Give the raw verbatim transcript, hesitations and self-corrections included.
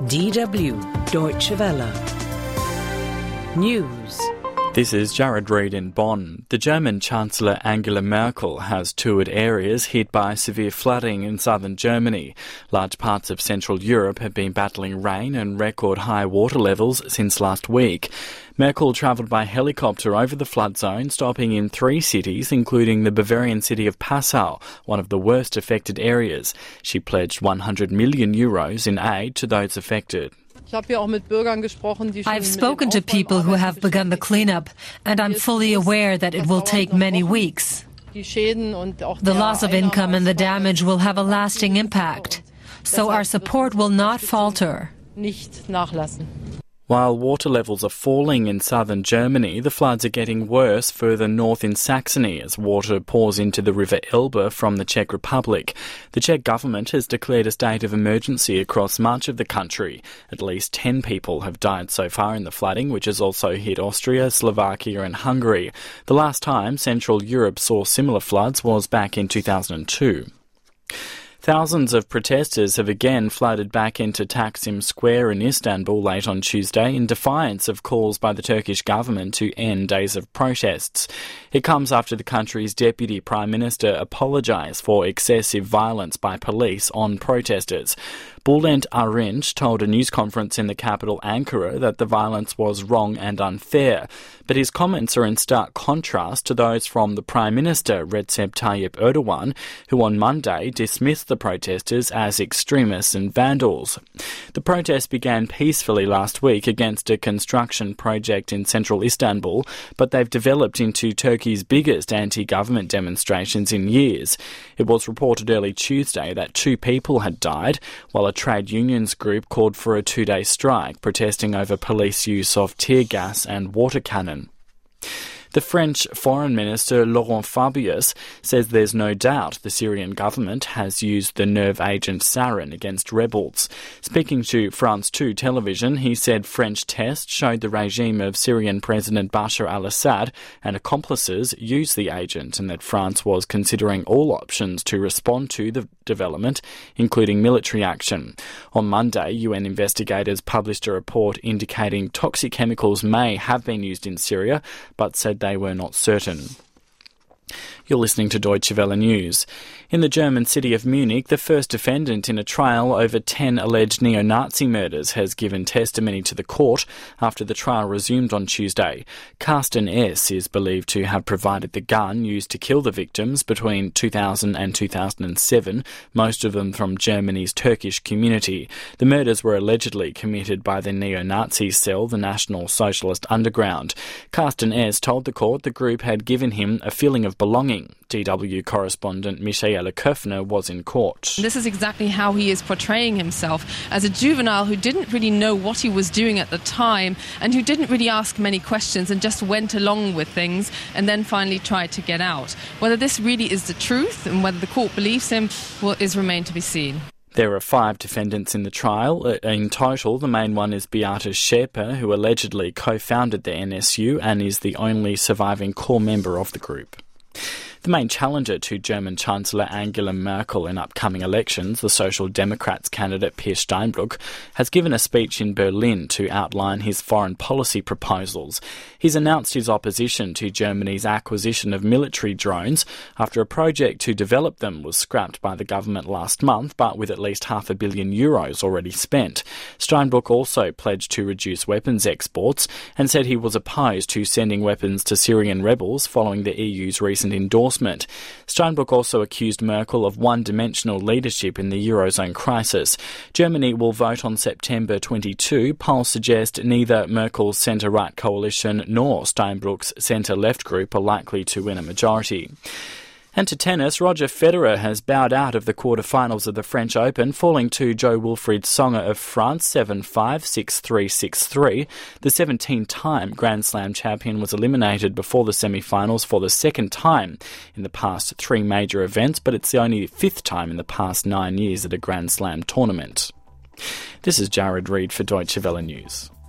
D W Deutsche Welle. News. This is Jared Reid in Bonn. The German Chancellor Angela Merkel has toured areas hit by severe flooding in southern Germany. Large parts of Central Europe have been battling rain and record high water levels since last week. Merkel travelled by helicopter over the flood zone, stopping in three cities, including the Bavarian city of Passau, one of the worst affected areas. She pledged one hundred million euros in aid to those affected. I've spoken to people who have begun the cleanup, and I'm fully aware that it will take many weeks. The loss of income and the damage will have a lasting impact, so our support will not falter. While water levels are falling in southern Germany, the floods are getting worse further north in Saxony as water pours into the River Elbe from the Czech Republic. The Czech government has declared a state of emergency across much of the country. At least ten people have died so far in the flooding, which has also hit Austria, Slovakia and Hungary. The last time Central Europe saw similar floods was back in two thousand two. Thousands of protesters have again flooded back into Taksim Square in Istanbul late on Tuesday in defiance of calls by the Turkish government to end days of protests. It comes after the country's deputy prime minister apologised for excessive violence by police on protesters. Bülent Arınç told a news conference in the capital Ankara that the violence was wrong and unfair, but his comments are in stark contrast to those from the Prime Minister Recep Tayyip Erdogan, who on Monday dismissed the protesters as extremists and vandals. The protest began peacefully last week against a construction project in central Istanbul, but they've developed into Turkey's biggest anti-government demonstrations in years. It was reported early Tuesday that two people had died, while a trade unions group called for a two-day strike, protesting over police use of tear gas and water cannon. The French Foreign Minister Laurent Fabius says there's no doubt the Syrian government has used the nerve agent sarin against rebels. Speaking to France two television, he said French tests showed the regime of Syrian President Bashar al-Assad and accomplices used the agent, and that France was considering all options to respond to the development, including military action. On Monday, U N investigators published a report indicating toxic chemicals may have been used in Syria, but said they were not certain. You're listening to Deutsche Welle News. In the German city of Munich, the first defendant in a trial over ten alleged neo-Nazi murders has given testimony to the court after the trial resumed on Tuesday. Carsten S. is believed to have provided the gun used to kill the victims between two thousand and two thousand seven, most of them from Germany's Turkish community. The murders were allegedly committed by the neo-Nazi cell, the National Socialist Underground. Carsten S. told the court the group had given him a feeling of belonging. D W correspondent Michaela Köfner was in court. This is exactly how he is portraying himself, as a juvenile who didn't really know what he was doing at the time and who didn't really ask many questions and just went along with things and then finally tried to get out. Whether this really is the truth and whether the court believes him will, is remain to be seen. There are five defendants in the trial. In total, the main one is Beate Schäpe, who allegedly co-founded the N S U and is the only surviving core member of the group. The main challenger to German Chancellor Angela Merkel in upcoming elections, the Social Democrats candidate Peer Steinbrück, has given a speech in Berlin to outline his foreign policy proposals. He's announced his opposition to Germany's acquisition of military drones after a project to develop them was scrapped by the government last month, but with at least half a billion euros already spent. Steinbrück also pledged to reduce weapons exports and said he was opposed to sending weapons to Syrian rebels following the E U's recent endorsement. Steinbrück also accused Merkel of one-dimensional leadership in the Eurozone crisis. Germany will vote on September twenty-second. Polls suggest neither Merkel's centre-right coalition nor Steinbrück's centre-left group are likely to win a majority. And to tennis, Roger Federer has bowed out of the quarter-finals of the French Open, falling to Jo-Wilfried Tsonga of France seven five, six three, six three. The seventeen-time Grand Slam champion was eliminated before the semi-finals for the second time in the past three major events, but it's the only fifth time in the past nine years at a Grand Slam tournament. This is Jared Reid for Deutsche Welle News.